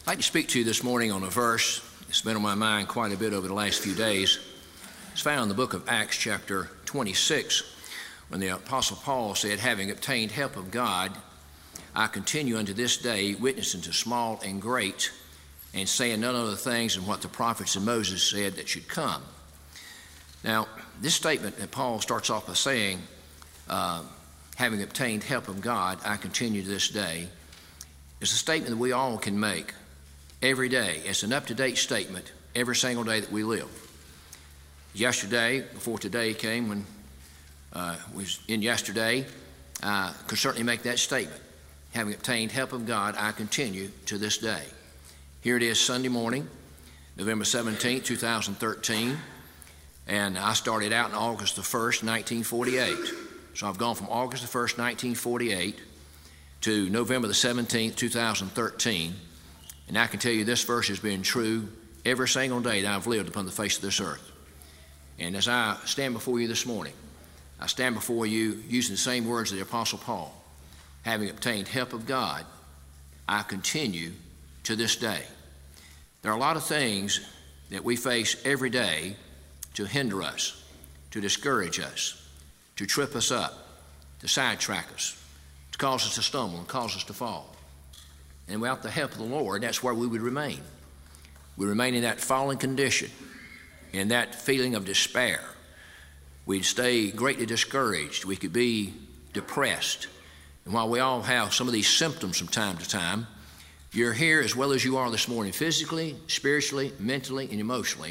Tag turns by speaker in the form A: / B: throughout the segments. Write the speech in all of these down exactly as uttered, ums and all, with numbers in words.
A: I'd like to speak to you this morning on a verse that's been on my mind quite a bit over the last few days. It's found in the book of Acts chapter twenty-six, when the Apostle Paul said, having obtained help of God, I continue unto this day, witnessing to small and great, and saying none other things than what the prophets and Moses said that should come. Now, this statement that Paul starts off by saying, uh, having obtained help of God, I continue to this day, is a statement that we all can make every day. It's an up-to-date statement every single day that we live. Yesterday, before today came, when uh, was in yesterday, I could certainly make that statement. Having obtained help of God, I continue to this day. Here it is Sunday morning, November seventeenth, two thousand thirteen, and I started out on August the first, nineteen forty-eight. So I've gone from August the first, nineteen forty-eight to November the seventeenth, two thousand thirteen, and I can tell you this verse has been true every single day that I've lived upon the face of this earth. And as I stand before you this morning, I stand before you using the same words of the Apostle Paul. Having obtained help of God, I continue to this day. There are a lot of things that we face every day to hinder us, to discourage us, to trip us up, to sidetrack us, to cause us to stumble and cause us to fall. And without the help of the Lord, that's where we would remain. We remain in that fallen condition, in that feeling of despair. We'd stay greatly discouraged. We could be depressed. And while we all have some of these symptoms from time to time, you're here as well as you are this morning, physically, spiritually, mentally, and emotionally,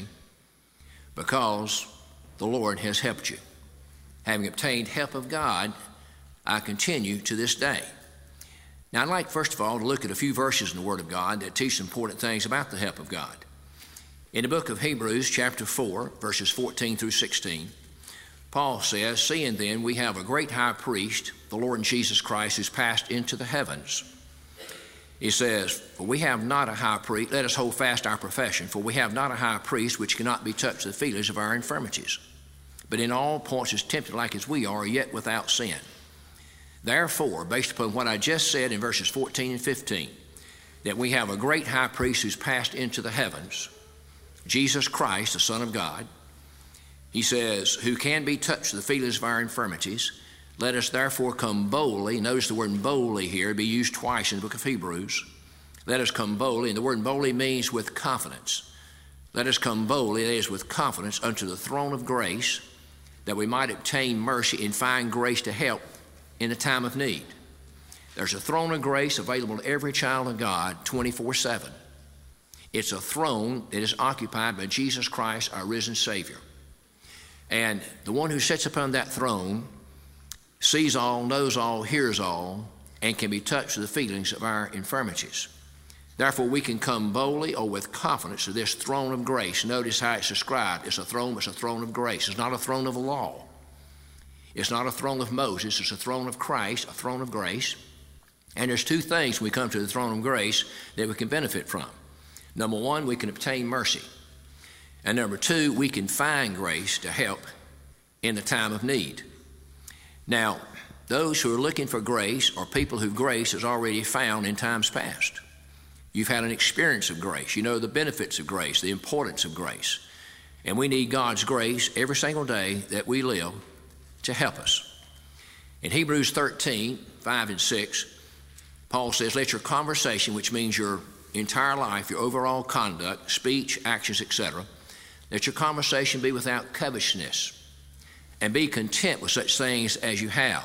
A: because the Lord has helped you. Having obtained help of God, I continue to this day. Now, I'd like, first of all, to look at a few verses in the Word of God that teach important things about the help of God. In the book of Hebrews, chapter four, verses fourteen through sixteen, Paul says, seeing then we have a great high priest, the Lord Jesus Christ, who's passed into the heavens. He says, for we have not a high priest, let us hold fast our profession, for we have not a high priest which cannot be touched with the feelings of our infirmities, but in all points is tempted like as we are, yet without sin. Therefore, based upon what I just said in verses fourteen and fifteen, that we have a great high priest who's passed into the heavens, Jesus Christ, the Son of God, he says, who can be touched with the feelings of our infirmities, let us therefore come boldly. Notice the word boldly here, be used twice in the book of Hebrews. Let us come boldly, and the word boldly means with confidence. Let us come boldly, that is with confidence, unto the throne of grace, that we might obtain mercy and find grace to help in the time of need. There's a throne of grace available to every child of God twenty-four seven. It's a throne that is occupied by Jesus Christ, our risen Savior. And the one who sits upon that throne sees all, knows all, hears all, and can be touched with the feelings of our infirmities. Therefore, we can come boldly or with confidence to this throne of grace. Notice how it's described. It's a throne, it's a throne of grace. It's not a throne of law. It's not a throne of Moses. It's a throne of Christ, a throne of grace. And there's two things when we come to the throne of grace that we can benefit from. Number one, we can obtain mercy. And number two, we can find grace to help in the time of need. Now, those who are looking for grace are people who grace is already found in times past. You've had an experience of grace. You know the benefits of grace, the importance of grace. And we need God's grace every single day that we live to help us. In Hebrews thirteen, five and six, Paul says, let your conversation, which means your entire life, your overall conduct, speech, actions, et cetera, let your conversation be without covetousness, and be content with such things as you have.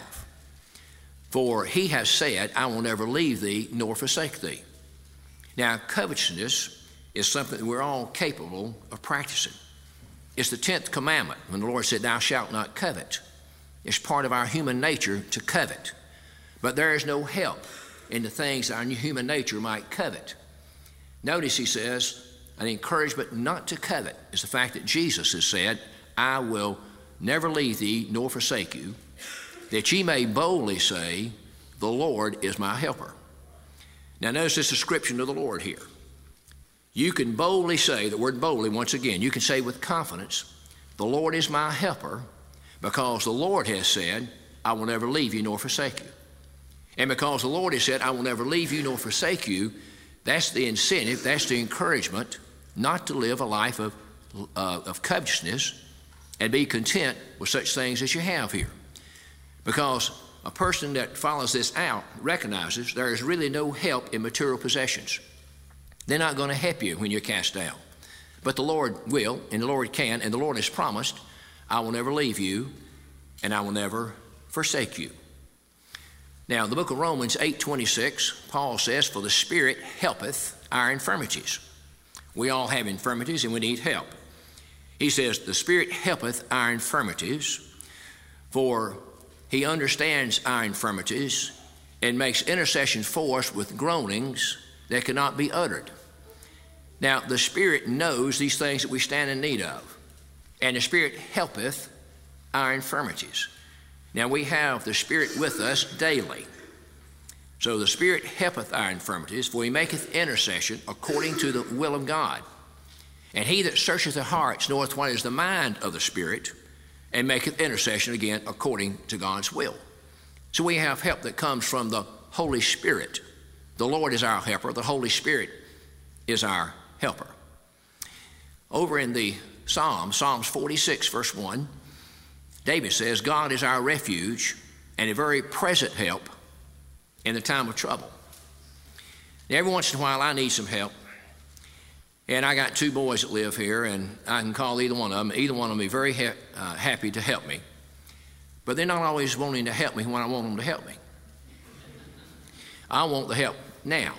A: For he has said, I will never leave thee nor forsake thee. Now, covetousness is something that we're all capable of practicing. It's the tenth commandment when the Lord said, thou shalt not covet. It's part of our human nature to covet. But there is no help in the things our human nature might covet. Notice he says, an encouragement not to covet is the fact that Jesus has said, I will never leave thee nor forsake you, that ye may boldly say, the Lord is my helper. Now notice this description of the Lord here. You can boldly say, the word boldly once again, you can say with confidence, the Lord is my helper, because the Lord has said, I will never leave you nor forsake you. And because the Lord has said, I will never leave you nor forsake you, That's the incentive, that's the encouragement not to live a life of, uh, of covetousness and be content with such things as you have here. Because a person that follows this out recognizes there is really no help in material possessions. They're not going to help you when you're cast down. But the Lord will, and the Lord can, and the Lord has promised, I will never leave you, and I will never forsake you. Now, in the book of Romans eight twenty-six, Paul says, for the Spirit helpeth our infirmities. We all have infirmities, and we need help. He says, the Spirit helpeth our infirmities, for he understands our infirmities and makes intercession for us with groanings that cannot be uttered. Now, the Spirit knows these things that we stand in need of, and the Spirit helpeth our infirmities. Now, we have the Spirit with us daily. So the Spirit helpeth our infirmities, for he maketh intercession according to the will of God. And he that searcheth the hearts knoweth what is the mind of the Spirit, and maketh intercession again according to God's will. So we have help that comes from the Holy Spirit. The Lord is our helper. The Holy Spirit is our helper. Over in the Psalm, Psalms forty-six, verse one, David says, God is our refuge and a very present help in the time of trouble. Now, every once in a while, I need some help. And I got two boys that live here, and I can call either one of them. Either one of them will be very ha- uh, happy to help me. But they're not always wanting to help me when I want them to help me. I want the help now.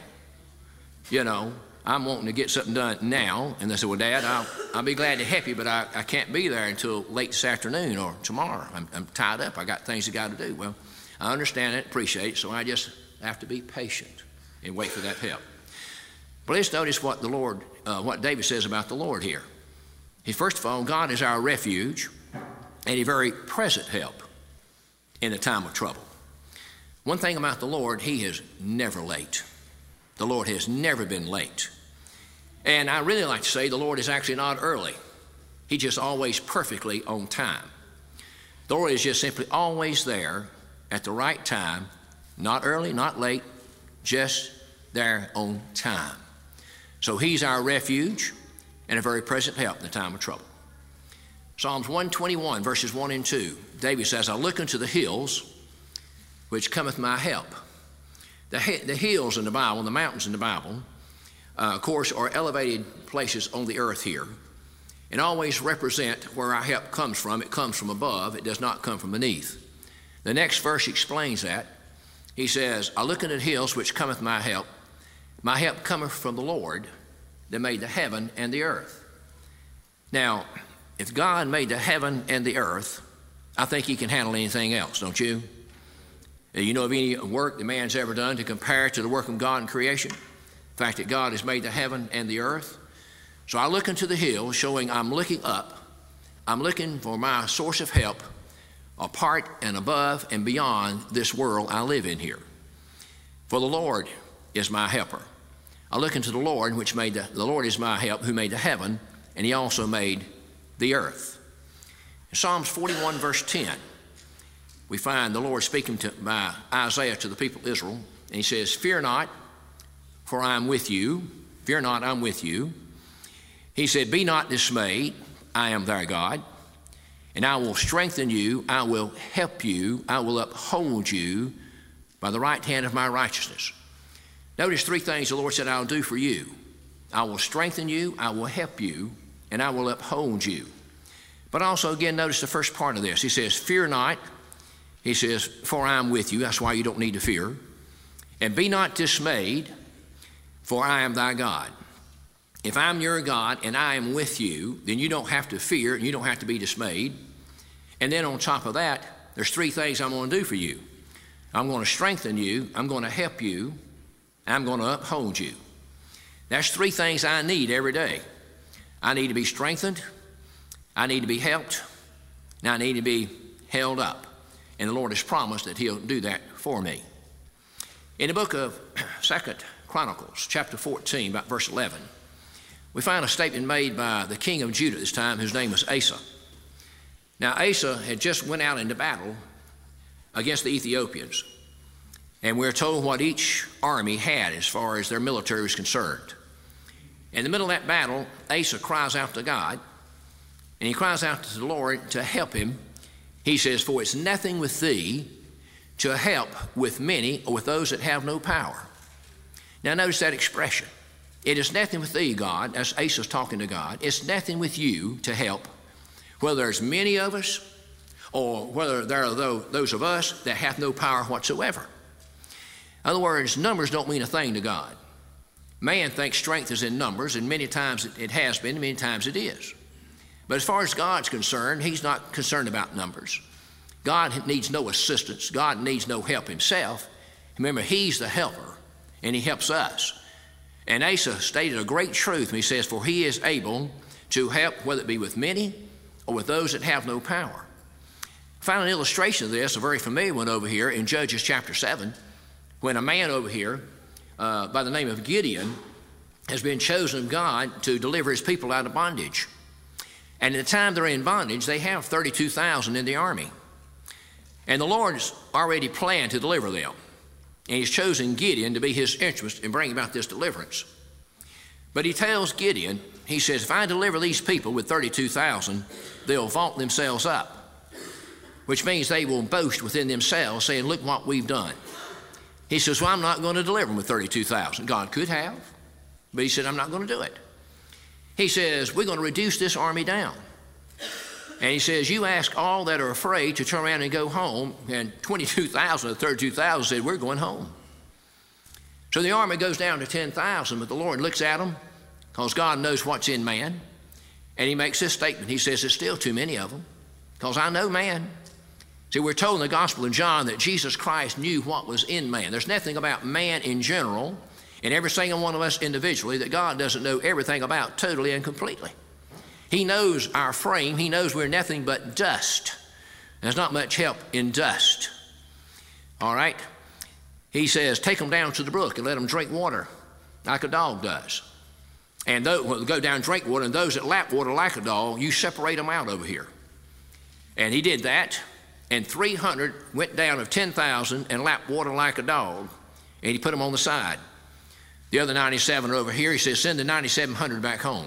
A: You know, I'm wanting to get something done now. And they say, well, Dad, I'll, I'll be glad to help you, but I, I can't be there until late this afternoon or tomorrow. I'm, I'm tied up. I got things I got to do. Well, I understand it, appreciate it, so I just have to be patient and wait for that help. But let's notice what the Lord, uh, what David says about the Lord here. He, first of all, God is our refuge and a very present help in the time of trouble. One thing about the Lord, he is never late. The Lord has never been late. And I really like to say the Lord is actually not early. He's just always perfectly on time. The Lord is just simply always there at the right time, not early, not late, just there on time. So he's our refuge and a very present help in the time of trouble. Psalms one twenty-one, verses one and two, David says, I look unto the hills, which cometh my help. The, the hills in the Bible, the mountains in the Bible, uh, of course, are elevated places on the earth here, and always represent where our help comes from. It comes from above. It does not come from beneath. The next verse explains that. He says, I look unto the hills, which cometh my help. My help cometh from the Lord that made the heaven and the earth. Now, if God made the heaven and the earth, I think he can handle anything else, don't you? You know of any work that man's ever done to compare to the work of God in creation? The fact that God has made the heaven and the earth. So I look into the hills, showing I'm looking up. I'm looking for my source of help apart and above and beyond this world I live in here. For the Lord is my helper. I look into the Lord, which made the, the Lord is my help, who made the heaven, and he also made the earth. In Psalms forty-one, verse ten, we find the Lord speaking to, by Isaiah to the people of Israel, and he says, fear not, for I am with you. Fear not, I'm with you. He said, be not dismayed, I am thy God, and I will strengthen you, I will help you, I will uphold you by the right hand of my righteousness. Notice three things the Lord said I'll do for you. I will strengthen you, I will help you, and I will uphold you. But also, again, notice the first part of this. He says, fear not. He says, for I am with you. That's why you don't need to fear. And be not dismayed, for I am thy God. If I'm your God and I am with you, then you don't have to fear and you don't have to be dismayed. And then on top of that, there's three things I'm going to do for you. I'm going to strengthen you, I'm going to help you, and I'm going to uphold you. That's three things I need every day. I need to be strengthened, I need to be helped, and I need to be held up. And the Lord has promised that he'll do that for me. In the book of Second Chronicles, chapter fourteen, about verse eleven, we find a statement made by the king of Judah at this time, whose name was Asa. Now, Asa had just went out into battle against the Ethiopians. And we're told what each army had as far as their military was concerned. In the middle of that battle, Asa cries out to God, and he cries out to the Lord to help him. He says, for it's nothing with thee to help with many or with those that have no power. Now notice that expression. It is nothing with thee, God, as Asa's talking to God. It's nothing with you to help, whether there's many of us or whether there are those of us that have no power whatsoever. In other words, numbers don't mean a thing to God. Man thinks strength is in numbers, and many times it has been, and many times it is. But as far as God's concerned, he's not concerned about numbers. God needs no assistance. God needs no help himself. Remember, he's the helper, and he helps us. And Asa stated a great truth when he says, for he is able to help, whether it be with many or with those that have no power. I found an illustration of this, a very familiar one over here in Judges chapter seven, when a man over here uh, by the name of Gideon has been chosen of God to deliver his people out of bondage. And at the time they're in bondage, they have thirty-two thousand in the army. And the Lord's already planned to deliver them. And he's chosen Gideon to be his interest in bringing about this deliverance. But he tells Gideon, he says, if I deliver these people with thirty-two thousand, they'll vaunt themselves up, which means they will boast within themselves, saying, look what we've done. He says, well, I'm not going to deliver them with thirty-two thousand. God could have, but he said, I'm not going to do it. He says, we're going to reduce this army down. And he says, you ask all that are afraid to turn around and go home, and twenty-two thousand of the thirty-two thousand said, we're going home. So the army goes down to ten thousand, but the Lord looks at them, because God knows what's in man, and he makes this statement. He says, there's still too many of them, because I know man. See, we're told in the Gospel of John that Jesus Christ knew what was in man. There's nothing about man in general, and every single one of us individually, that God doesn't know everything about totally and completely. He knows our frame. He knows we're nothing but dust. There's not much help in dust. All right? He says, take them down to the brook and let them drink water like a dog does. And those, well, go down and drink water, and those that lap water like a dog, you separate them out over here. And he did that, and three hundred went down of ten thousand and lapped water like a dog, and he put them on the side. The other ninety-seven are over here. He says, send the ninety-seven hundred back home.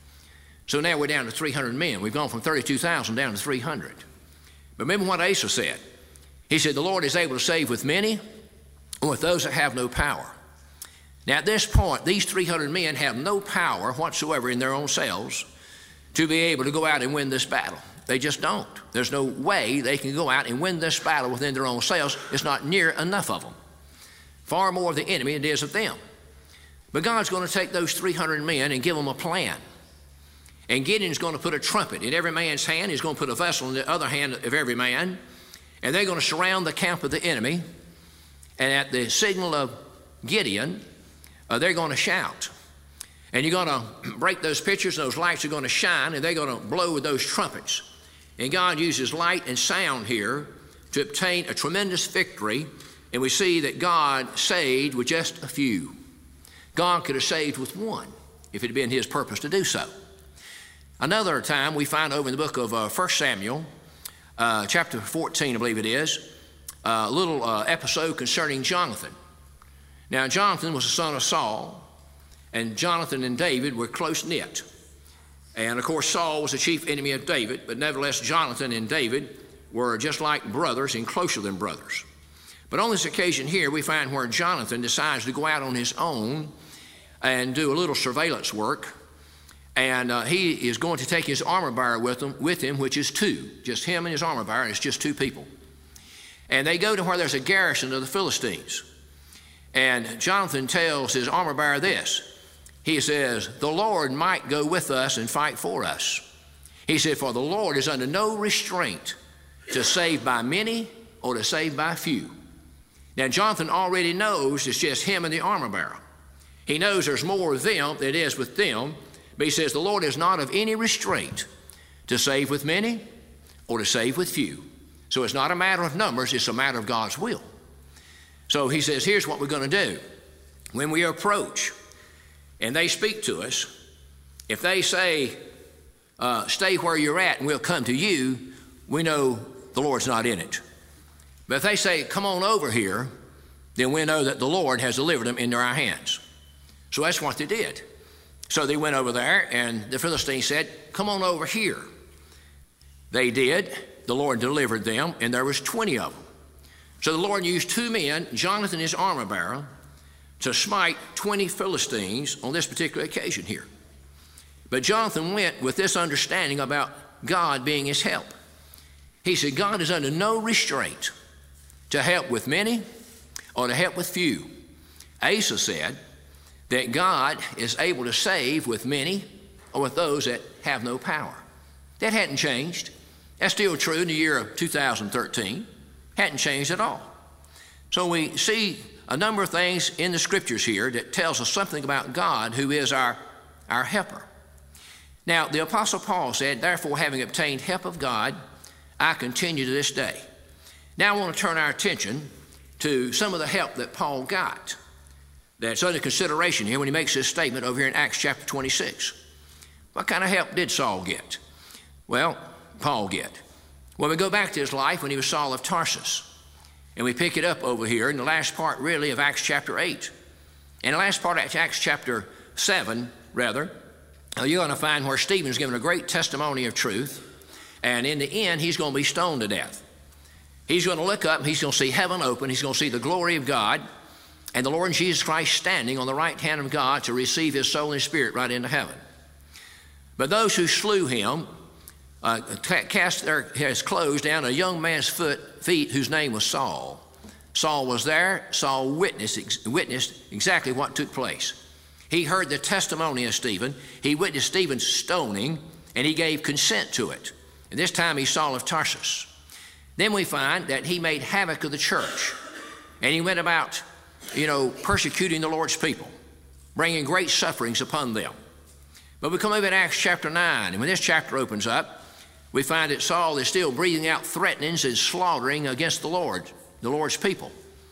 A: So now we're down to three hundred men. We've gone from thirty-two thousand down to three hundred. But remember what Asa said. He said, the Lord is able to save with many or with those that have no power. Now at this point, these three hundred men have no power whatsoever in their own selves to be able to go out and win this battle. They just don't. There's no way they can go out and win this battle within their own selves. It's not near enough of them. Far more of the enemy than it is of them. But God's going to take those three hundred men and give them a plan. And Gideon's going to put a trumpet in every man's hand. He's going to put a vessel in the other hand of every man. And they're going to surround the camp of the enemy. And at the signal of Gideon, uh, they're going to shout. And you're going to break those pictures, and those lights are going to shine, and they're going to blow with those trumpets. And God uses light and sound here to obtain a tremendous victory. And we see that God saved with just a few. God could have saved with one if it had been his purpose to do so. Another time we find over in the book of uh, First Samuel, uh, chapter fourteen, I believe it is, uh, a little uh, episode concerning Jonathan. Now, Jonathan was the son of Saul, and Jonathan and David were close-knit. And, of course, Saul was the chief enemy of David, but nevertheless, Jonathan and David were just like brothers and closer than brothers. But on this occasion here, we find where Jonathan decides to go out on his own and do a little surveillance work. And uh, he is going to take his armor bearer with him, with him, which is two. Just him and his armor bearer, and it's just two people. And they go to where there's a garrison of the Philistines. And Jonathan tells his armor bearer this. He says, the Lord might go with us and fight for us. He said, for the Lord is under no restraint to save by many or to save by few. Now, Jonathan already knows it's just him and the armor bearer. He knows there's more of them than it is with them. But he says, the Lord is not of any restraint to save with many or to save with few. So it's not a matter of numbers, it's a matter of God's will. So he says, here's what we're going to do. When we approach and they speak to us, if they say, uh, stay where you're at and we'll come to you, we know the Lord's not in it. But if they say, come on over here, then we know that the Lord has delivered them into our hands. So that's what they did. So they went over there, and the Philistines said, come on over here. They did. The Lord delivered them, and there was twenty of them. So the Lord used two men, Jonathan his armor bearer, to smite twenty Philistines on this particular occasion here. But Jonathan went with this understanding about God being his help. He said, God is under no restraint to help with many or to help with few. Asa said that God is able to save with many or with those that have no power. That hadn't changed. That's still true in the year of two thousand thirteen. Hadn't changed at all. So we see a number of things in the scriptures here that tells us something about God, who is our, our helper. Now, the Apostle Paul said, therefore, having obtained help of God, I continue to this day. Now I want to turn our attention to some of the help that Paul got that's under consideration here when he makes this statement over here in Acts chapter twenty-six. What kind of help did Saul get? Well, Paul get. When we go back to his life when he was Saul of Tarsus, and we pick it up over here in the last part really of Acts chapter eight. In the last part of Acts chapter seven, rather, you're going to find where Stephen's given a great testimony of truth, and in the end, he's going to be stoned to death. He's going to look up, and he's going to see heaven open, he's going to see the glory of God, and the Lord Jesus Christ standing on the right hand of God to receive his soul and spirit right into heaven. But those who slew him uh, cast their, his clothes down a young man's foot, feet whose name was Saul. Saul was there. Saul witnessed, ex- witnessed exactly what took place. He heard the testimony of Stephen. He witnessed Stephen's stoning, and he gave consent to it. And this time he's Saul of Tarsus. Then we find that he made havoc of the church, and he went about, you know, persecuting the Lord's people, bringing great sufferings upon them. But we come over to Acts chapter nine, and when this chapter opens up, we find that Saul is still breathing out threatenings and slaughtering against the Lord, the Lord's people.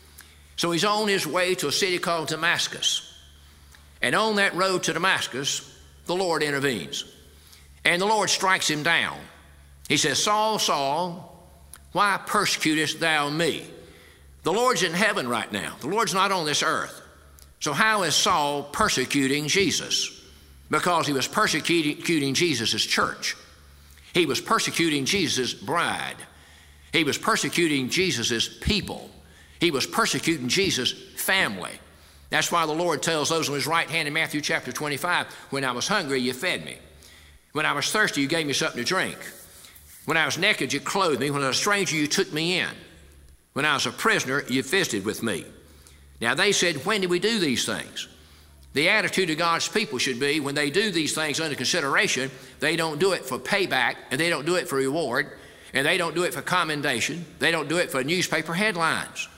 A: So he's on his way to a city called Damascus. And on that road to Damascus, the Lord intervenes. And the Lord strikes him down. He says, Saul, Saul, why persecutest thou me? The Lord's in heaven right now. The Lord's not on this earth. So how is Saul persecuting Jesus? Because he was persecuting Jesus' church. He was persecuting Jesus' bride. He was persecuting Jesus' people. He was persecuting Jesus' family. That's why the Lord tells those on his right hand in Matthew chapter twenty-five, when I was hungry, you fed me. When I was thirsty, you gave me something to drink. When I was naked, you clothed me. When I was a stranger, you took me in. When I was a prisoner, you visited with me. Now they said, when did we do these things? The attitude of God's people should be, when they do these things under consideration, they don't do it for payback, and they don't do it for reward, and they don't do it for commendation. They don't do it for newspaper headlines.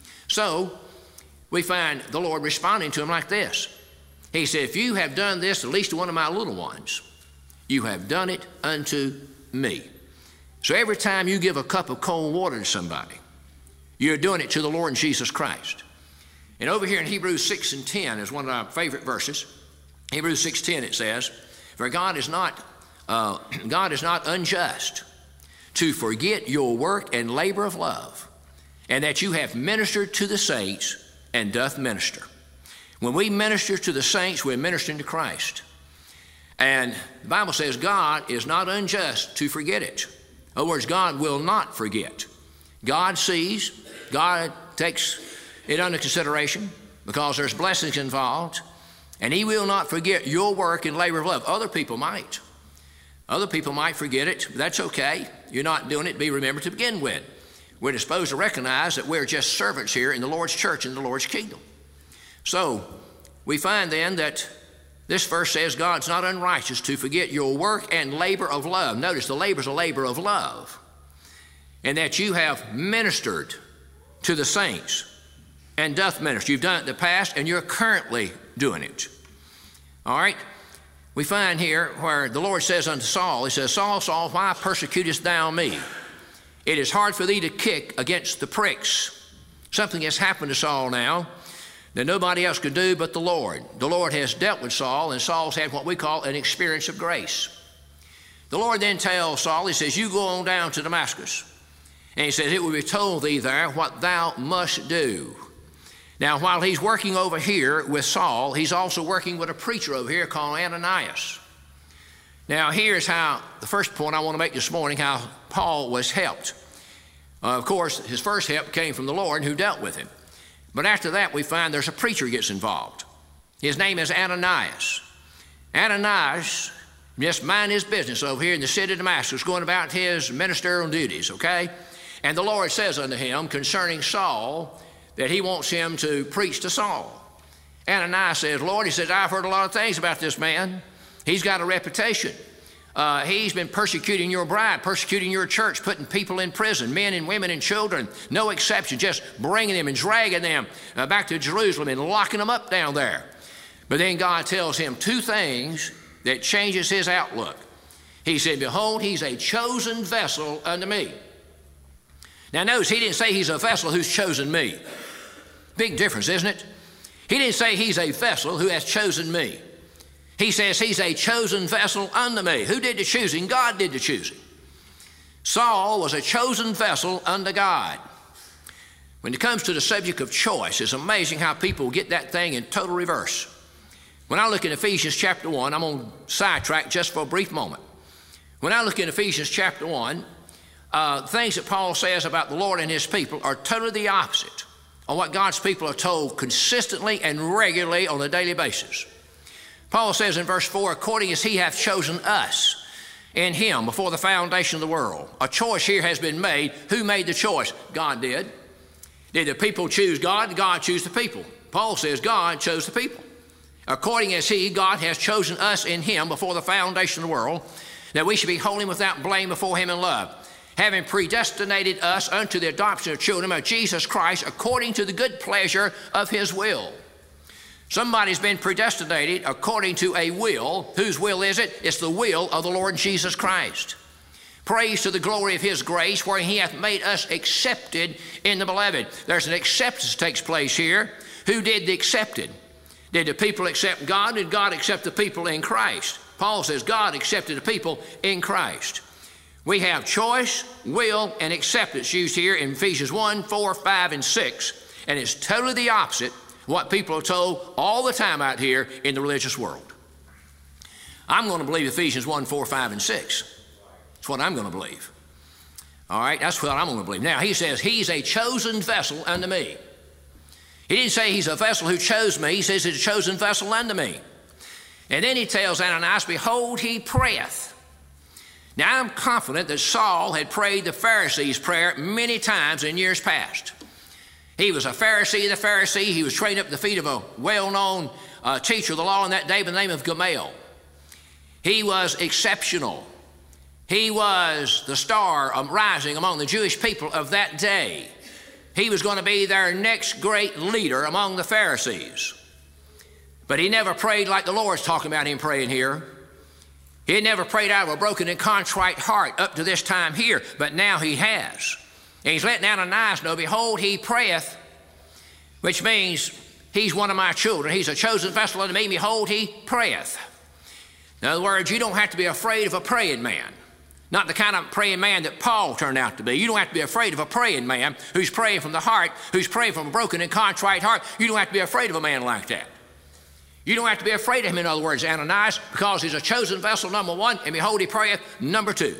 A: So we find the Lord responding to him like this. He said, if you have done this to at least one of my little ones, you have done it unto me. So every time you give a cup of cold water to somebody, you're doing it to the Lord Jesus Christ. And over here in Hebrews six and ten is one of our favorite verses. Hebrews six ten, it says, for God is not, uh, God is not unjust to forget your work and labor of love, and that you have ministered to the saints and doth minister. When we minister to the saints, we're ministering to Christ. And the Bible says God is not unjust to forget it. In other words, God will not forget. God sees, God takes it under consideration because there's blessings involved, and he will not forget your work and labor of love. Other people might. Other people might forget it. That's okay. You're not doing it. Be remembered to begin with. We're disposed to recognize that we're just servants here in the Lord's church and the Lord's kingdom. So we find then that this verse says God's not unrighteous to forget your work and labor of love. Notice the labor is a labor of love. And that you have ministered to the saints and doth minister. You've done it in the past and you're currently doing it. All right? We find here where the Lord says unto Saul, he says, Saul, Saul, why persecutest thou me? It is hard for thee to kick against the pricks. Something has happened to Saul now that nobody else could do but the Lord. The Lord has dealt with Saul, and Saul's had what we call an experience of grace. The Lord then tells Saul, he says, you go on down to Damascus. And he says, it will be told thee there what thou must do. Now, while he's working over here with Saul, he's also working with a preacher over here called Ananias. Now, here's how, the first point I want to make this morning, how Paul was helped. Uh, of course, his first help came from the Lord who dealt with him. But after that, we find there's a preacher gets involved. His name is Ananias. Ananias just mind his business over here in the city of Damascus, going about his ministerial duties, okay? And the Lord says unto him concerning Saul that he wants him to preach to Saul. Ananias says, Lord, he says, I've heard a lot of things about this man. He's got a reputation. Uh, he's been persecuting your bride, persecuting your church, putting people in prison, men and women and children, no exception, just bringing them and dragging them uh, back to Jerusalem and locking them up down there. But then God tells him two things that changes his outlook. He said, behold, he's a chosen vessel unto me. Now notice, he didn't say he's a vessel who's chosen me. Big difference, isn't it? He didn't say he's a vessel who has chosen me. He says he's a chosen vessel unto me. Who did the choosing? God did the choosing. Saul was a chosen vessel unto God. When it comes to the subject of choice, it's amazing how people get that thing in total reverse. When I look in Ephesians chapter one, I'm going to sidetrack just for a brief moment. When I look in Ephesians chapter one, uh, things that Paul says about the Lord and his people are totally the opposite of what God's people are told consistently and regularly on a daily basis. Paul says in verse four, according as he hath chosen us in him before the foundation of the world. A choice here has been made. Who made the choice? God did. Did the people choose God? Did God choose the people? Paul says God chose the people. According as he, God, has chosen us in him before the foundation of the world, that we should be holy without blame before him in love, having predestinated us unto the adoption of children of Jesus Christ according to the good pleasure of his will. Somebody's been predestinated according to a will. Whose will is it? It's the will of the Lord Jesus Christ. Praise to the glory of his grace, wherein he hath made us accepted in the beloved. There's an acceptance that takes place here. Who did the accepted? Did the people accept God? Did God accept the people in Christ? Paul says God accepted the people in Christ. We have choice, will, and acceptance used here in Ephesians one, four, five, and six. And it's totally the opposite of what people are told all the time out here in the religious world. I'm going to believe Ephesians one, four, five, and six. That's what I'm going to believe. All right, that's what I'm going to believe. Now, he says, he's a chosen vessel unto me. He didn't say he's a vessel who chose me. He says he's a chosen vessel unto me. And then he tells Ananias, behold, he prayeth. Now, I'm confident that Saul had prayed the Pharisees' prayer many times in years past. He was a Pharisee of the Pharisee. He was trained up at the feet of a well-known uh, teacher of the law in that day by the name of Gamaliel. He was exceptional. He was the star of rising among the Jewish people of that day. He was going to be their next great leader among the Pharisees. But he never prayed like the Lord's talking about him praying here. He had never prayed out of a broken and contrite heart up to this time here, but now he has. And he's letting Ananias know, behold, he prayeth, which means he's one of my children. He's a chosen vessel unto me. Behold, he prayeth. In other words, you don't have to be afraid of a praying man. Not the kind of praying man that Paul turned out to be. You don't have to be afraid of a praying man who's praying from the heart, who's praying from a broken and contrite heart. You don't have to be afraid of a man like that. You don't have to be afraid of him, in other words, Ananias, because he's a chosen vessel, number one, and behold, he prayeth, number two.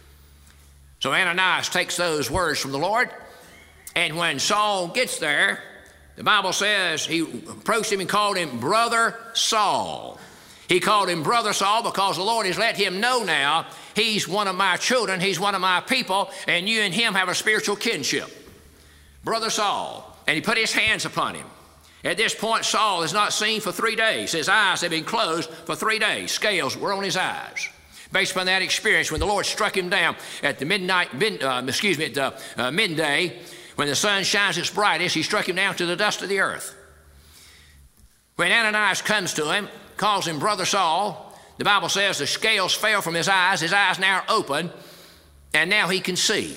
A: So Ananias takes those words from the Lord, and when Saul gets there, the Bible says he approached him and called him Brother Saul. He called him Brother Saul because the Lord has let him know now he's one of my children, he's one of my people, and you and him have a spiritual kinship. Brother Saul. And he put his hands upon him. At this point, Saul is not seen for three days. His eyes have been closed for three days. Scales were on his eyes. Based upon that experience, when the Lord struck him down at the midnight, mid, uh, excuse me, at the uh, midday, when the sun shines its brightest, he struck him down to the dust of the earth. When Ananias comes to him, calls him Brother Saul, the Bible says the scales fell from his eyes. His eyes now are open, and now he can see.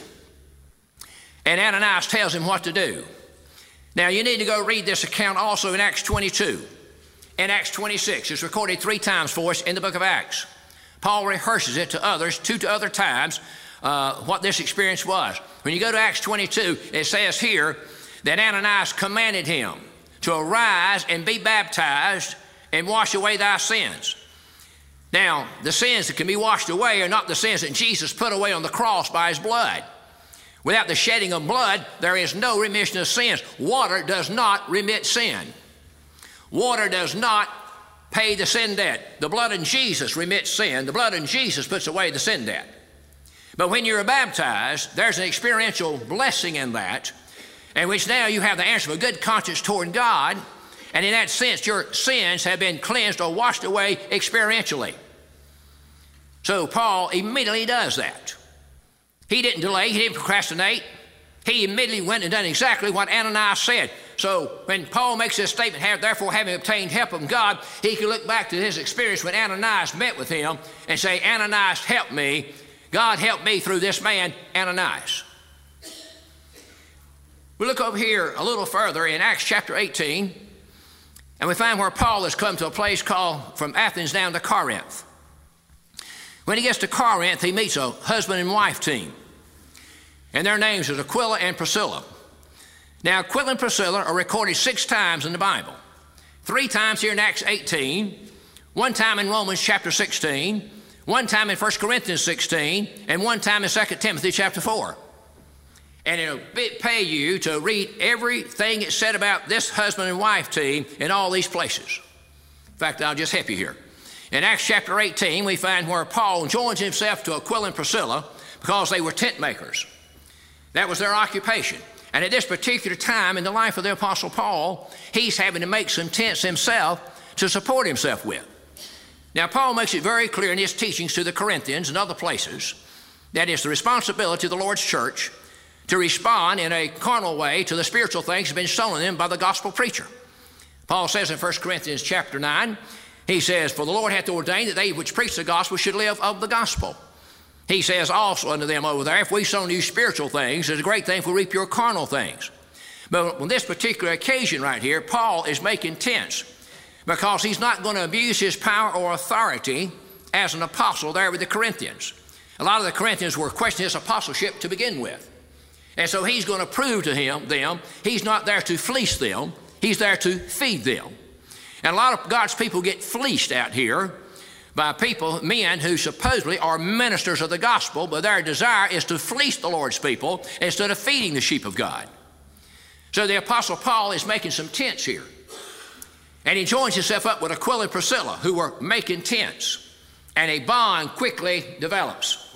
A: And Ananias tells him what to do. Now, you need to go read this account also in Acts twenty-two. In Acts twenty-six, it's recorded three times for us in the book of Acts. Paul rehearses it to others, two to other times, uh, what this experience was. When you go to Acts twenty-two, it says here that Ananias commanded him to arise and be baptized and wash away thy sins. Now, the sins that can be washed away are not the sins that Jesus put away on the cross by his blood. Without the shedding of blood, there is no remission of sins. Water does not remit sin. Water does not pay the sin debt. The blood of Jesus remits sin. The blood of Jesus puts away the sin debt. But when you're baptized, there's an experiential blessing in that, in which now you have the answer of a good conscience toward God, and in that sense, your sins have been cleansed or washed away experientially. So Paul immediately does that. He didn't delay, he didn't procrastinate. He immediately went and done exactly what Ananias said. So when Paul makes this statement, therefore having obtained help from God, he can look back to his experience when Ananias met with him and say, Ananias, help me. God helped me through this man, Ananias. We look over here a little further in Acts chapter eighteen, and we find where Paul has come to a place called from Athens down to Corinth. When he gets to Corinth, he meets a husband and wife team, and their names are Aquila and Priscilla. Now, Aquila and Priscilla are recorded six times in the Bible. Three times here in Acts eighteen, one time in Romans chapter sixteen, one time in First Corinthians sixteen, and one time in Second Timothy chapter four. And it'll pay you to read everything that's said about this husband and wife team in all these places. In fact, I'll just help you here. In Acts chapter eighteen, we find where Paul joins himself to Aquila and Priscilla because they were tent makers. That was their occupation. And at this particular time in the life of the Apostle Paul, he's having to make some tents himself to support himself with. Now, Paul makes it very clear in his teachings to the Corinthians and other places that it's the responsibility of the Lord's church to respond in a carnal way to the spiritual things that have been shown them by the gospel preacher. Paul says in First Corinthians chapter nine, he says, for the Lord hath ordained that they which preach the gospel should live of the gospel. He says also unto them over there, if we sow you spiritual things, it's a great thing if we reap your carnal things. But on this particular occasion right here, Paul is making tents because he's not going to abuse his power or authority as an apostle there with the Corinthians. A lot of the Corinthians were questioning his apostleship to begin with. And so he's going to prove to him, them, he's not there to fleece them, he's there to feed them. And a lot of God's people get fleeced out here by people, men who supposedly are ministers of the gospel, but their desire is to fleece the Lord's people instead of feeding the sheep of God. So the Apostle Paul is making some tents here. And he joins himself up with Aquila and Priscilla, who were making tents. And a bond quickly develops.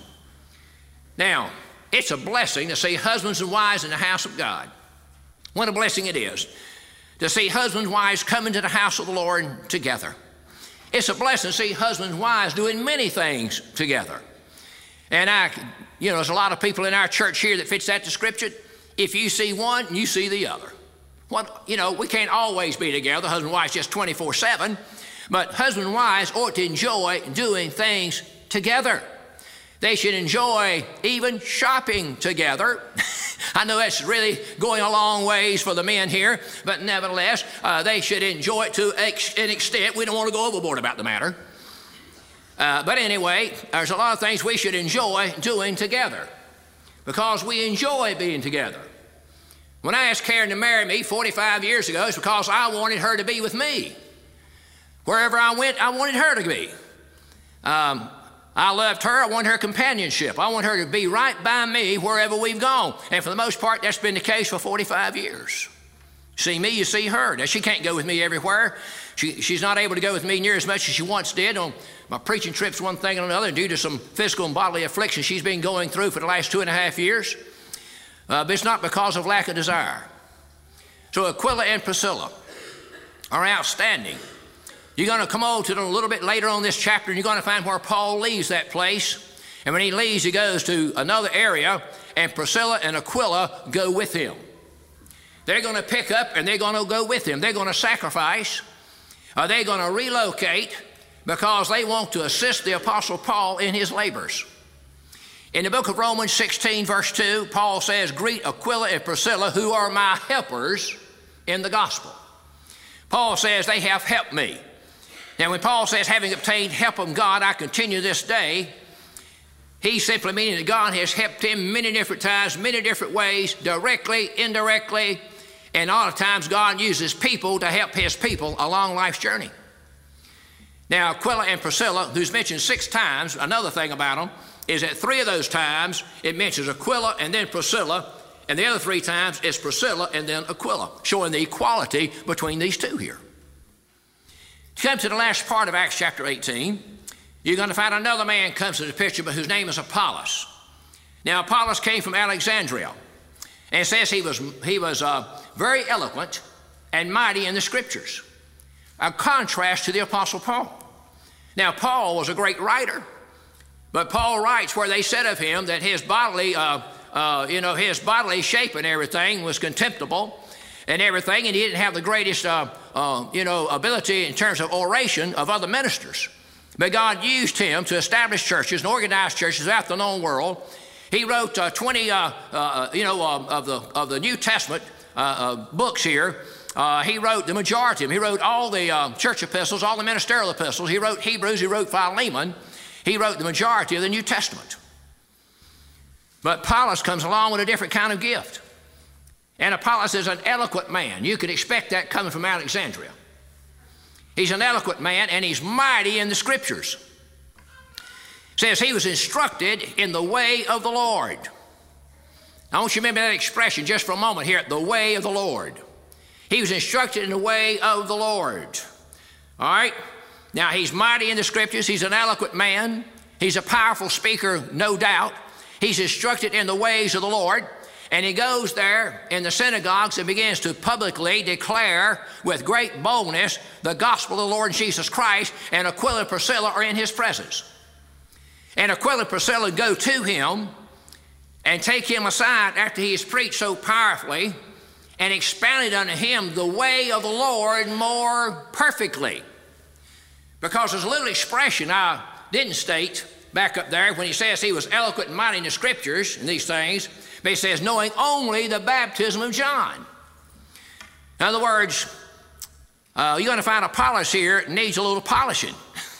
A: Now, it's a blessing to see husbands and wives in the house of God. What a blessing it is to see husbands and wives come into the house of the Lord together. It's a blessing to see husbands and wives doing many things together. And I, you know, there's a lot of people in our church here that fits that description. If you see one, you see the other. What, you know, we can't always be together, husband and wife just twenty-four seven, but husband and wives ought to enjoy doing things together. They should enjoy even shopping together. I know that's really going a long ways for the men here, but nevertheless, uh, they should enjoy it to ex- an extent. We don't want to go overboard about the matter. Uh, but anyway, there's a lot of things we should enjoy doing together because we enjoy being together. When I asked Karen to marry me forty-five years ago, it's because I wanted her to be with me. Wherever I went, I wanted her to be. Um, I loved her. I wanted her companionship. I want her to be right by me wherever we've gone. And for the most part, that's been the case for forty-five years. See me, you see her. Now, she can't go with me everywhere. She, she's not able to go with me near as much as she once did on my preaching trips, one thing and another, due to some physical and bodily affliction she's been going through for the last two and a half years. Uh, but it's not because of lack of desire. So Aquila and Priscilla are outstanding. You're going to come over to it a little bit later on this chapter, and you're going to find where Paul leaves that place. And when he leaves, he goes to another area, and Priscilla and Aquila go with him. They're going to pick up, and they're going to go with him. They're going to sacrifice. Or they're going to relocate because they want to assist the Apostle Paul in his labors. In the book of Romans sixteen, verse two, Paul says, greet Aquila and Priscilla, who are my helpers in the gospel. Paul says, they have helped me. Now, when Paul says, having obtained help from God, I continue this day, he's simply meaning that God has helped him many different times, many different ways, directly, indirectly, And a lot of times God uses people to help his people along life's journey. Now, Aquila and Priscilla, who's mentioned six times, another thing about them is that three of those times it mentions Aquila and then Priscilla, and the other three times it's Priscilla and then Aquila, showing the equality between these two here. To come to the last part of Acts chapter eighteen, you're going to find another man comes to the picture, but whose name is Apollos. Now, Apollos came from Alexandria, and it says he was, he was uh, very eloquent and mighty in the Scriptures, a contrast to the Apostle Paul. Now, Paul was a great writer, but Paul writes where they said of him that his bodily, uh, uh, you know, his bodily shape and everything was contemptible and everything, and he didn't have the greatest, uh, uh, you know, ability in terms of oration of other ministers. But God used him to establish churches and organize churches throughout the known world. He wrote uh, twenty, uh, uh, you know, uh, of the of the New Testament uh, uh, books here. Uh, he wrote the majority of them. He wrote all the uh, church epistles, all the ministerial epistles. He wrote Hebrews. He wrote Philemon. He wrote the majority of the New Testament. But Apollos comes along with a different kind of gift. And Apollos is an eloquent man. You could expect that coming from Alexandria. He's an eloquent man, and he's mighty in the Scriptures. It says he was instructed in the way of the Lord. I want you to remember that expression just for a moment here, the way of the Lord. He was instructed in the way of the Lord. All right? Now, he's mighty in the Scriptures. He's an eloquent man. He's a powerful speaker, no doubt. He's instructed in the ways of the Lord. And he goes there in the synagogues and begins to publicly declare with great boldness the gospel of the Lord Jesus Christ. And Aquila and Priscilla are in his presence. And Aquila and Priscilla go to him and take him aside after he has preached so powerfully and expounded unto him the way of the Lord more perfectly. Because there's a little expression I didn't state back up there when he says he was eloquent and mighty in the Scriptures and these things, but he says, knowing only the baptism of John. In other words, uh, you're going to find Apollos here needs a little polishing.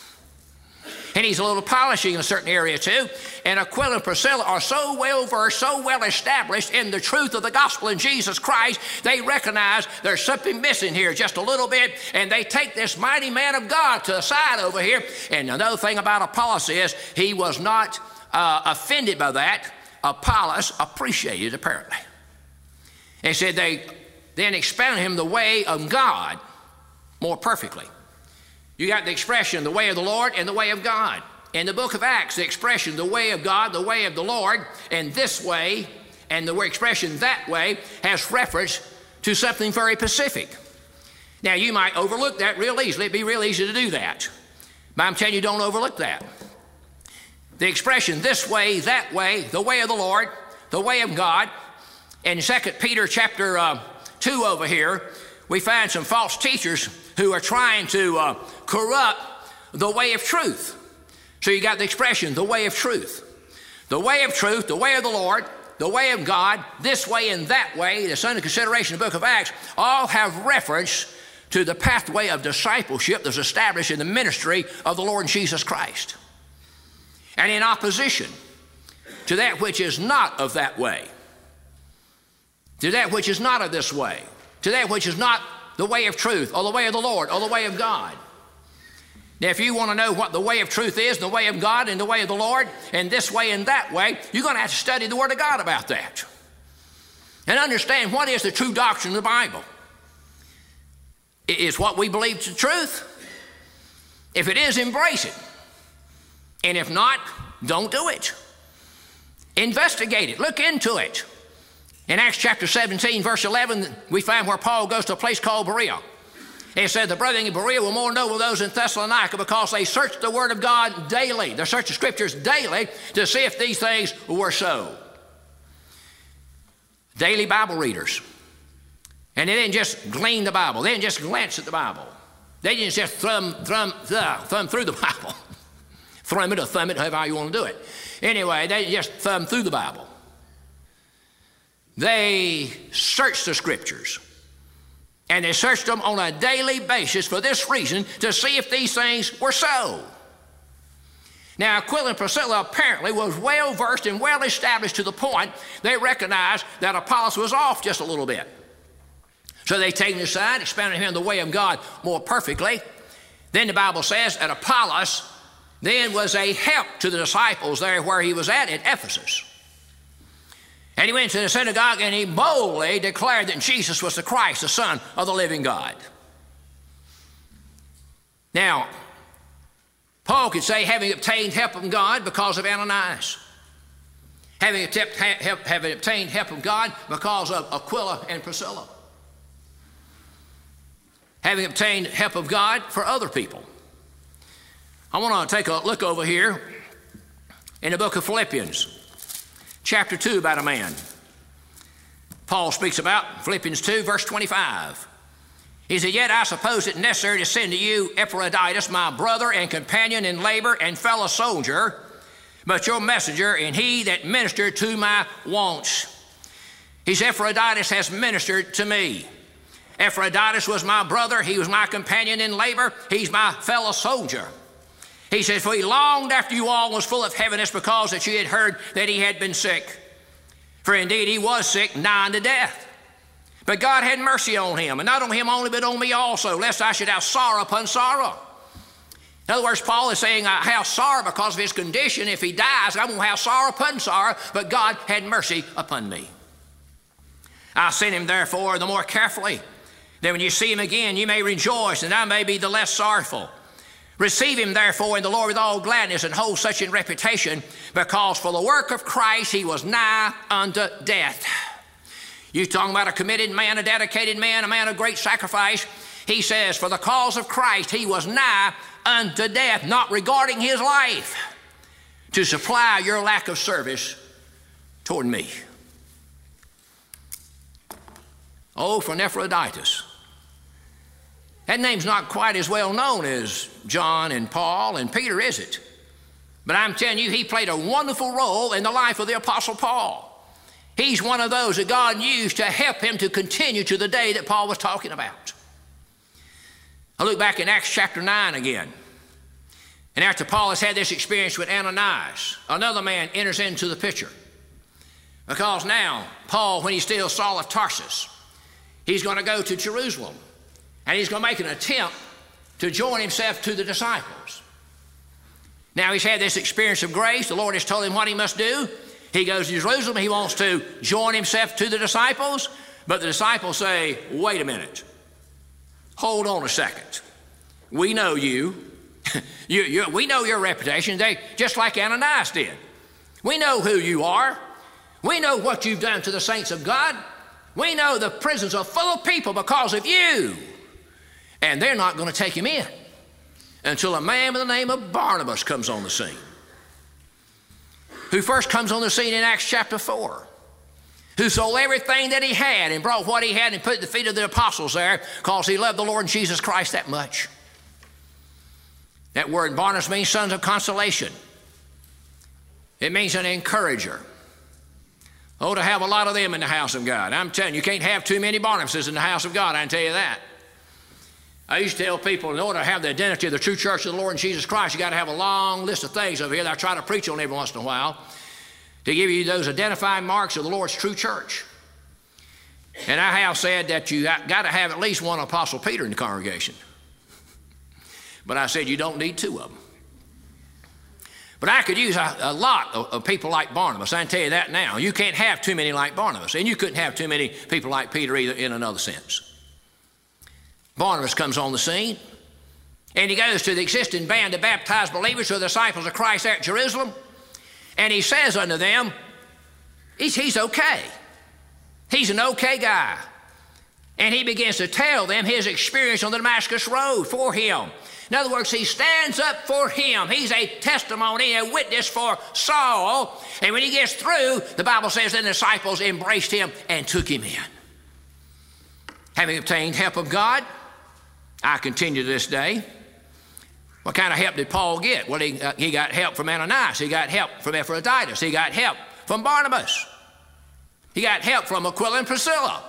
A: He needs a little polishing in a certain area too. And Aquila and Priscilla are so well versed, so well established in the truth of the gospel in Jesus Christ, they recognize there's something missing here just a little bit, and they take this mighty man of God to the side over here. And another thing about Apollos is he was not uh, offended by that. Apollos appreciated it, apparently. And said they then expounded him the way of God more perfectly. You got the expression, the way of the Lord and the way of God. In the book of Acts, the expression, the way of God, the way of the Lord, and this way, and the expression that way, has reference to something very specific. Now, you might overlook that real easily. It'd be real easy to do that. But I'm telling you, don't overlook that. The expression, this way, that way, the way of the Lord, the way of God. In Second Peter chapter uh, two over here, we find some false teachers who are trying to uh, corrupt the way of truth. So you got the expression, the way of truth. The way of truth, the way of the Lord, the way of God, this way and that way, that's under consideration in the book of Acts, all have reference to the pathway of discipleship that's established in the ministry of the Lord Jesus Christ. And in opposition to that which is not of that way, to that which is not of this way, to that which is not the way of truth, or the way of the Lord, or the way of God. Now, if you want to know what the way of truth is, the way of God and the way of the Lord, and this way and that way, you're going to have to study the Word of God about that. And understand what is the true doctrine of the Bible. Is what we believe is the truth? If it is, embrace it. And if not, don't do it. Investigate it. Look into it. In Acts chapter seventeen, verse eleven, we find where Paul goes to a place called Berea. And it said, the brethren in Berea were more noble than those in Thessalonica because they searched the Word of God daily. They searched the Scriptures daily to see if these things were so. Daily Bible readers. And they didn't just glean the Bible. They didn't just glance at the Bible. They didn't just thumb, thumb, thumb, thumb through the Bible. Thumb it or thumb it, however you want to do it. Anyway, they didn't just thumb through the Bible. They searched the Scriptures. And they searched them on a daily basis for this reason, to see if these things were so. Now, Aquila and Priscilla apparently was well versed and well established to the point they recognized that Apollos was off just a little bit. So they take him aside, expounded to him the way of God more perfectly. Then the Bible says that Apollos then was a help to the disciples there where he was at in Ephesus. And he went to the synagogue and he boldly declared that Jesus was the Christ, the Son of the living God. Now, Paul could say, having obtained help from God because of Ananias. Having, having obtained help from God because of Aquila and Priscilla. Having obtained help of God for other people. I want to take a look over here in the book of Philippians, chapter two, about a man. Paul speaks about Philippians two, verse twenty-five. He said, yet I suppose it necessary to send to you Epaphroditus, my brother and companion in labor and fellow soldier, but your messenger and he that ministered to my wants. He said, Epaphroditus has ministered to me. Epaphroditus was my brother. He was my companion in labor. He's my fellow soldier. He says, for he longed after you all, was full of heaviness because that you had heard that he had been sick. For indeed he was sick, nigh unto death. But God had mercy on him, and not on him only, but on me also, lest I should have sorrow upon sorrow. In other words, Paul is saying, I have sorrow because of his condition. If he dies, I'm going to have sorrow upon sorrow, but God had mercy upon me. I sent him therefore the more carefully, that when you see him again, you may rejoice, and I may be the less sorrowful. Receive him therefore in the Lord with all gladness, and hold such in reputation, because for the work of Christ he was nigh unto death. You're talking about a committed man, a dedicated man, a man of great sacrifice. He says, for the cause of Christ he was nigh unto death, not regarding his life, to supply your lack of service toward me. Oh, for Epaphroditus. That name's not quite as well known as John and Paul and Peter, is it? But I'm telling you, he played a wonderful role in the life of the Apostle Paul. He's one of those that God used to help him to continue to the day that Paul was talking about. I look back in Acts chapter nine again. And after Paul has had this experience with Ananias, another man enters into the picture. Because now, Paul, when he's still Saul of Tarsus, he's going to go to Jerusalem. And he's going to make an attempt to join himself to the disciples. Now he's had this experience of grace. The Lord has told him what he must do. He goes to Jerusalem. He wants to join himself to the disciples. But the disciples say, wait a minute. Hold on a second. We know you. you, you we know your reputation. They, just like Ananias did. We know who you are. We know what you've done to the saints of God. We know the prisons are full of people because of you. And they're not going to take him in until a man by the name of Barnabas comes on the scene, who first comes on the scene in Acts chapter four, who sold everything that he had and brought what he had and put at the feet of the apostles there because he loved the Lord Jesus Christ that much. That word Barnabas means sons of consolation. It means an encourager. Oh, to have a lot of them in the house of God. I'm telling you, you can't have too many Barnabases in the house of God, I can tell you that. I used to tell people, in order to have the identity of the true church of the Lord Jesus Christ, you got to have a long list of things over here that I try to preach on every once in a while to give you those identifying marks of the Lord's true church. And I have said that you got to have at least one Apostle Peter in the congregation. But I said you don't need two of them. But I could use a, a lot of, of people like Barnabas. I can tell you that now. You can't have too many like Barnabas, and you couldn't have too many people like Peter either in another sense. Barnabas comes on the scene, and he goes to the existing band of baptized believers who are the disciples of Christ there at Jerusalem, and he says unto them, he's, he's okay. He's an okay guy. And he begins to tell them his experience on the Damascus Road for him. In other words, he stands up for him. He's a testimony, a witness for Saul. And when he gets through, the Bible says the disciples embraced him and took him in. Having obtained help of God, I continue to this day. What kind of help did Paul get? Well, he, uh, he got help from Ananias. He got help from Epaphroditus. He got help from Barnabas. He got help from Aquila and Priscilla.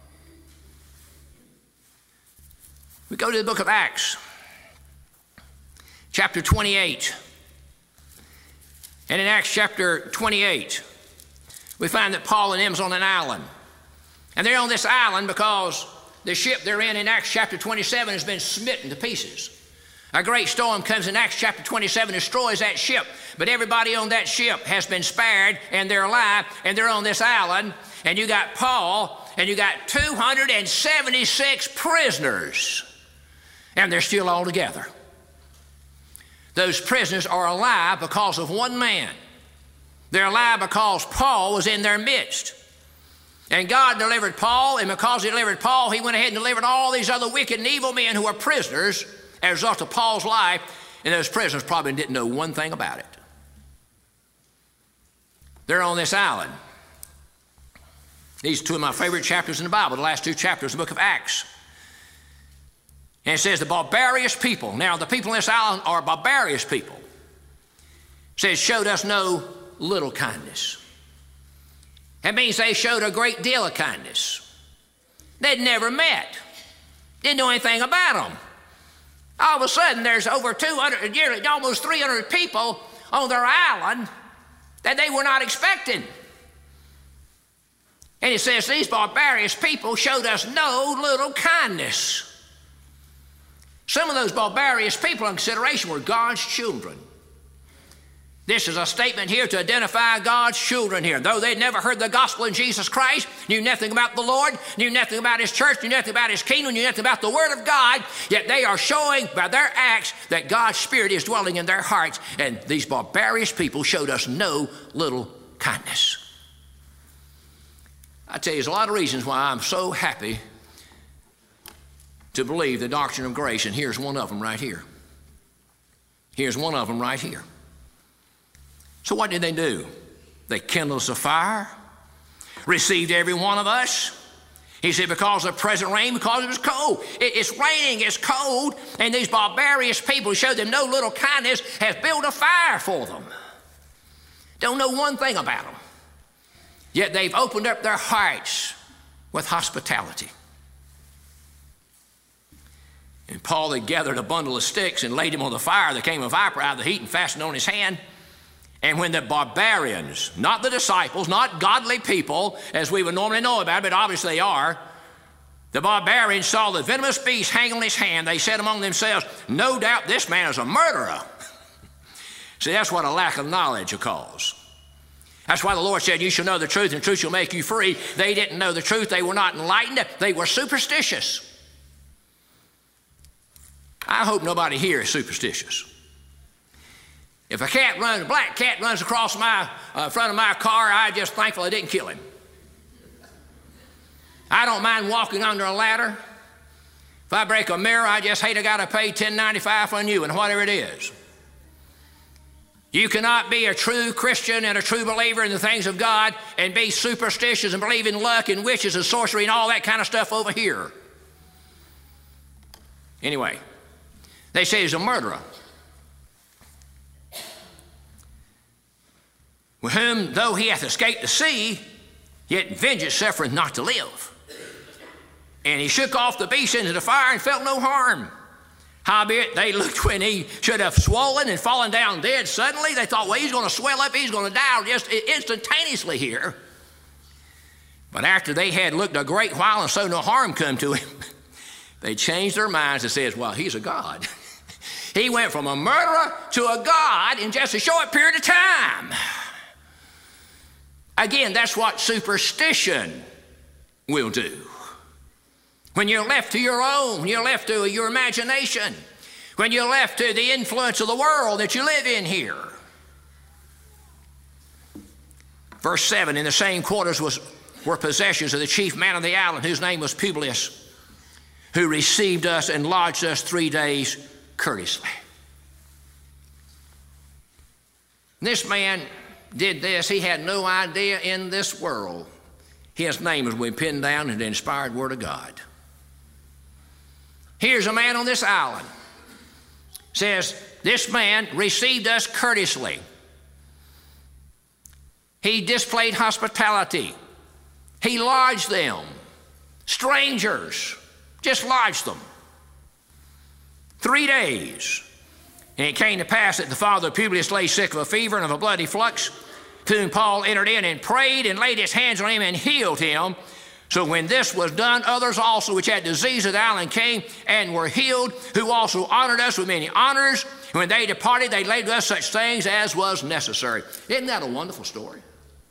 A: We go to the book of Acts, chapter twenty-eight. And in Acts chapter twenty-eight, we find that Paul and them's on an island. And they're on this island because the ship they're in in Acts chapter twenty-seven has been smitten to pieces. A great storm comes in Acts chapter twenty-seven, destroys that ship. But everybody on that ship has been spared, and they're alive, and they're on this island. And you got Paul, and you got two hundred seventy-six prisoners, and they're still all together. Those prisoners are alive because of one man. They're alive because Paul was in their midst. And God delivered Paul, and because he delivered Paul, he went ahead and delivered all these other wicked and evil men who were prisoners as a result of Paul's life, and those prisoners probably didn't know one thing about it. They're on this island. These are two of my favorite chapters in the Bible, the last two chapters of the book of Acts. And it says the barbarous people. Now, the people on this island are barbarous people. It says, showed us no little kindness. That means they showed a great deal of kindness. They'd never met. Didn't know anything about them. All of a sudden, there's over two hundred, almost three hundred people on their island that they were not expecting. And it says these barbarous people showed us no little kindness. Some of those barbarous people in consideration were God's children. This is a statement here to identify God's children here. Though they'd never heard the gospel in Jesus Christ, knew nothing about the Lord, knew nothing about his church, knew nothing about his kingdom, knew nothing about the word of God, yet they are showing by their acts that God's Spirit is dwelling in their hearts. And these barbarous people showed us no little kindness. I tell you, there's a lot of reasons why I'm so happy to believe the doctrine of grace, and here's one of them right here. Here's one of them right here. So what did they do? They kindled us a fire, received every one of us. He said, because of present rain, because it was cold. It, it's raining, it's cold, and these barbarous people who showed them no little kindness have built a fire for them. Don't know one thing about them. Yet they've opened up their hearts with hospitality. And Paul had gathered a bundle of sticks and laid him on the fire. There came a viper out of the heat and fastened on his hand. And when the barbarians, not the disciples, not godly people, as we would normally know about, but obviously they are, the barbarians saw the venomous beast hang on his hand, they said among themselves, no doubt this man is a murderer. See, that's what a lack of knowledge will cause. That's why the Lord said, you shall know the truth, and the truth shall make you free. They didn't know the truth. They were not enlightened. They were superstitious. I hope nobody here is superstitious. If a cat runs, a black cat runs across my uh, front of my car, I'm just thankful I didn't kill him. I don't mind walking under a ladder. If I break a mirror, I just hate I got to pay ten ninety-five on you and whatever it is. You cannot be a true Christian and a true believer in the things of God and be superstitious and believe in luck and witches and sorcery and all that kind of stuff over here. Anyway, they say he's a murderer. With whom, though he hath escaped the sea, yet vengeance suffereth not to live. And he shook off the beast into the fire and felt no harm. Howbeit, they looked when he should have swollen and fallen down dead suddenly. They thought, well, he's going to swell up, he's going to die just instantaneously here. But after they had looked a great while and so no harm come to him, they changed their minds and said, well, he's a god. He went from a murderer to a god in just a short period of time. Again, that's what superstition will do. When you're left to your own, when you're left to your imagination, when you're left to the influence of the world that you live in here. Verse seven, in the same quarters was, were possessions of the chief man of the island, whose name was Publius, who received us and lodged us three days courteously. This man did this. He had no idea in this world his name was being pinned down in the inspired word of God. Here's a man on this island. Says, this man received us courteously. He displayed hospitality. He lodged them. Strangers, just lodged them. Three days. And it came to pass that the father of Publius lay sick of a fever and of a bloody flux, to whom Paul entered in and prayed and laid his hands on him and healed him, So when this was done, others also which had disease of the island came and were healed, who also honored us with many honors. And when they departed, they laid with us such things as was necessary. Isn't that a wonderful story?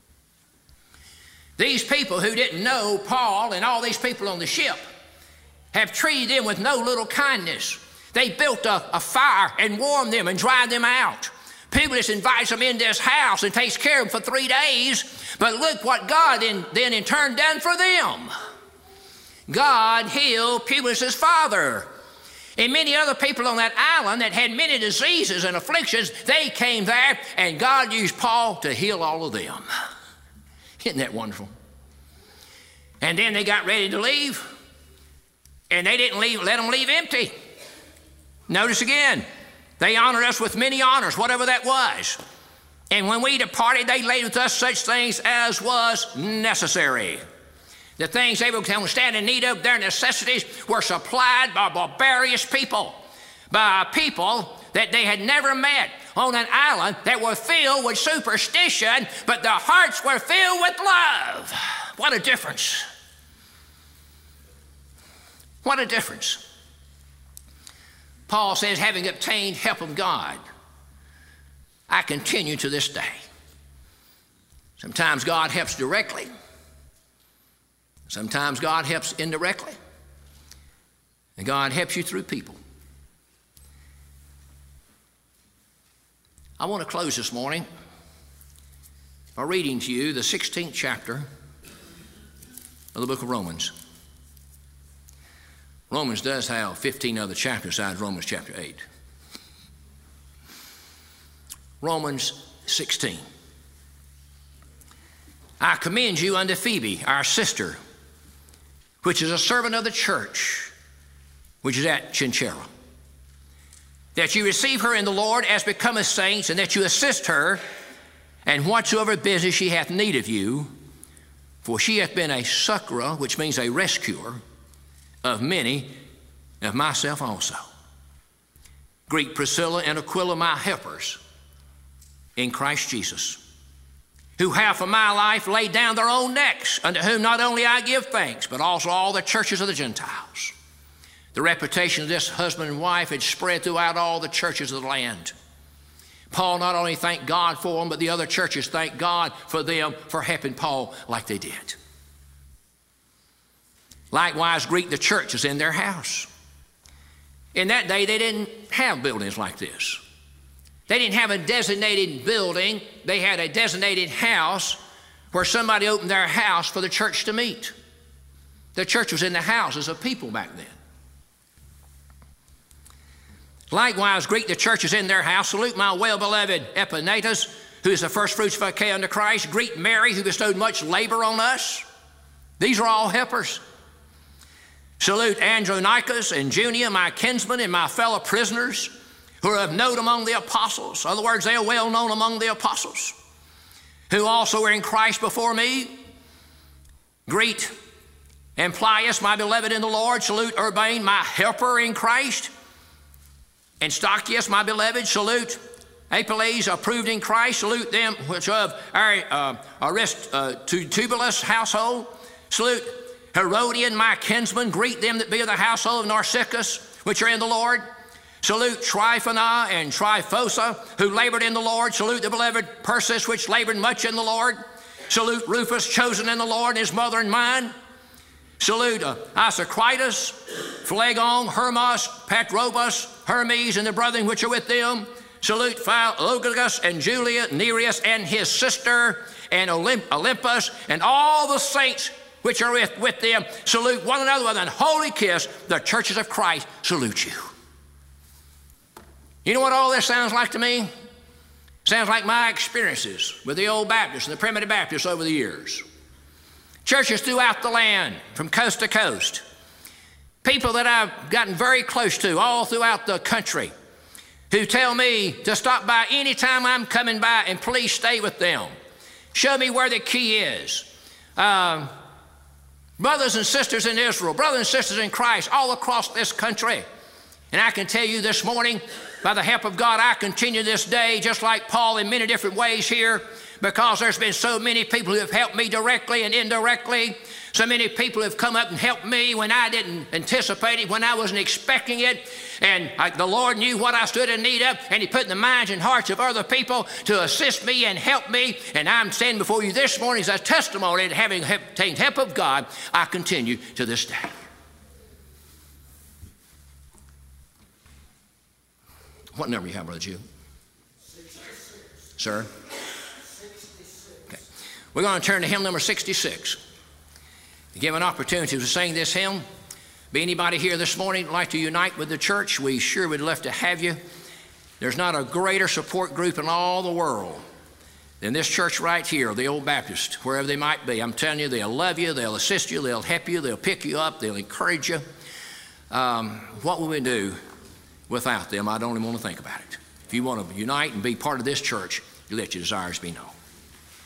A: These people who didn't know Paul and all these people on the ship have treated them with no little kindness. They built a, a fire and warmed them and dried them out. Publius invites them into his house and takes care of them for three days. But look what God then, then in turn done for them. God healed Publius' father. And many other people on that island that had many diseases and afflictions, they came there, and God used Paul to heal all of them. Isn't that wonderful? And then they got ready to leave, and they didn't leave, let them leave empty. Notice again, they honored us with many honors, whatever that was. And when we departed, they laid with us such things as was necessary. The things they would stand in need of, their necessities, were supplied by barbarous people, by people that they had never met on an island that were filled with superstition, but their hearts were filled with love. What a difference. What a difference. Paul says, having obtained help of God, I continue to this day. Sometimes God helps directly. Sometimes God helps indirectly. And God helps you through people. I want to close this morning by reading to you the sixteenth chapter of the book of Romans. Romans does have fifteen other chapters besides Romans chapter eight. Romans sixteen. I commend you unto Phoebe, our sister, which is a servant of the church, which is at Cenchrea, that you receive her in the Lord as becometh saints, and that you assist her in whatsoever business she hath need of you, for she hath been a succorer, which means a rescuer, of many, of myself also. Greet Priscilla and Aquila, my helpers in Christ Jesus, who have for my life laid down their own necks, unto whom not only I give thanks, but also all the churches of the Gentiles. The reputation of this husband and wife had spread throughout all the churches of the land. Paul not only thanked God for them, but the other churches thanked God for them for helping Paul like they did. Likewise, greet the churches in their house. In that day, they didn't have buildings like this. They didn't have a designated building. They had a designated house where somebody opened their house for the church to meet. The church was in the houses of people back then. Likewise, greet the churches in their house. Salute my well-beloved Epaenetus, who is the first fruits of Achaia unto Christ. Greet Mary, who bestowed much labor on us. These are all helpers. Salute Andronicus and Junia, my kinsmen and my fellow prisoners, who are of note among the apostles. In other words, they are well known among the apostles, who also were in Christ before me. Greet Amplias, my beloved in the Lord. Salute Urbane, my helper in Christ. And Stachys, my beloved. Salute Apelles, approved in Christ. Salute them which of our uh, Aristobulus household. Salute Herodian, my kinsman. Greet them that be of the household of Narcissus, which are in the Lord. Salute Tryphena and Tryphosa, who labored in the Lord. Salute the beloved Persis, which labored much in the Lord. Salute Rufus, chosen in the Lord, his mother and mine. Salute uh, Isocritus, Phlegon, Hermas, Patrobus, Hermes, and the brethren which are with them. Salute Philologus and Julia, Nereus and his sister, and Olymp- Olympus, and all the saints which are with, with them. Salute one another with an holy kiss. The churches of Christ salute you. You know what all this sounds like to me? Sounds like my experiences with the old Baptists and the primitive Baptists over the years. Churches throughout the land, from coast to coast. People that I've gotten very close to all throughout the country, who tell me to stop by anytime I'm coming by and please stay with them. Show me where the key is. Uh, brothers and sisters in Israel, brothers and sisters in Christ all across this country. And I can tell you this morning, by the help of God, I continue this day, just like Paul in many different ways here, because there's been so many people who have helped me directly and indirectly. So many people have come up and helped me when I didn't anticipate it, when I wasn't expecting it. And I, the Lord knew what I stood in need of, and He put in the minds and hearts of other people to assist me and help me. And I'm standing before you this morning as a testimony to having obtained help of God. I continue to this day. What number you have, Brother Jew? sixty-six. Sir? sixty-six. Okay. We're going to turn to hymn number sixty-six. To give an opportunity to sing this hymn. Be anybody here this morning like to unite with the church? We sure would love to have you. There's not a greater support group in all the world than this church right here, the Old Baptist, wherever they might be. I'm telling you, they'll love you, they'll assist you, they'll help you, they'll pick you up, they'll encourage you. Um, what will we do without them? I don't even want to think about it. If you want to unite and be part of this church, you let your desires be known.